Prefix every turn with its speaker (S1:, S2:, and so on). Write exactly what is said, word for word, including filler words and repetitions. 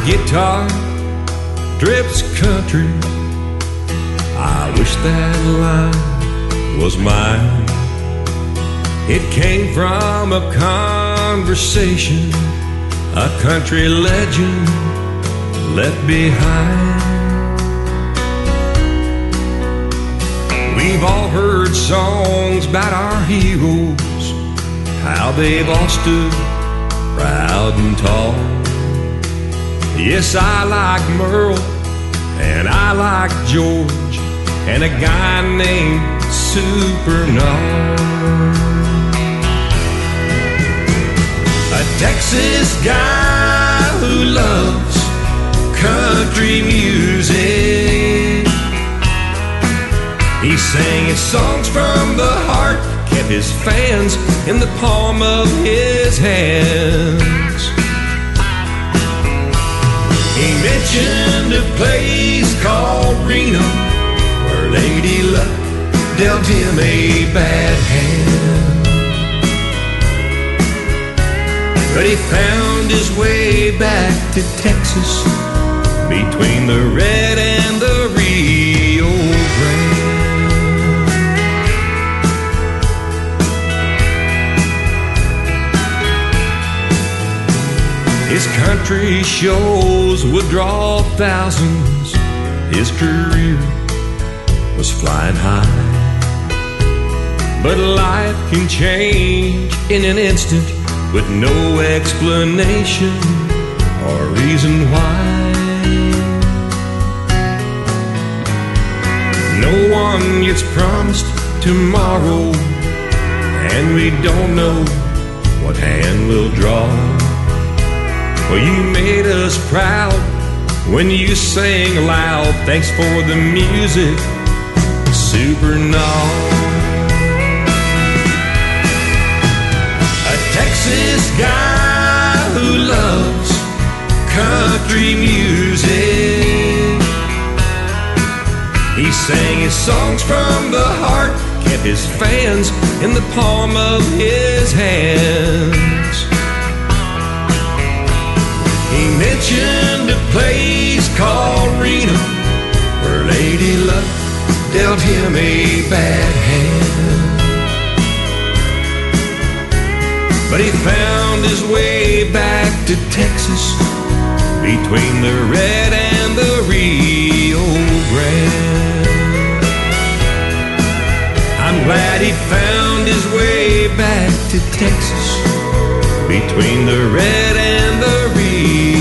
S1: guitar drips country. I wish that line was mine. It came from a conversation a country legend left behind. We've all heard songs about our heroes, how they've all stood proud and tall. Yes, I like Merle, and I like George, and a guy named Supernaw. A Texas guy who loves country music. He sang his songs from the heart, kept his fans in the palm of his hands. He mentioned a place called Reno, where Lady Luck dealt him a bad hand. But he found his way back to Texas, between the Red and the Rio Grande. His country shows would draw thousands. His career was flying high. But life can change in an instant, with no explanation or reason why. No one gets promised tomorrow, and we don't know what hand will draw. Well, you made us proud when you sang loud. Thanks for the music, Supernaw. A Texas guy who loves country music. He sang his songs from the heart, kept his fans in the palm of his hands. He mentioned a place called Reno, where Lady Luck dealt him a bad hand. But he found his way back to Texas, between the Red and the Rio Grande. I'm glad he found his way back to Texas, between the Red and the Rio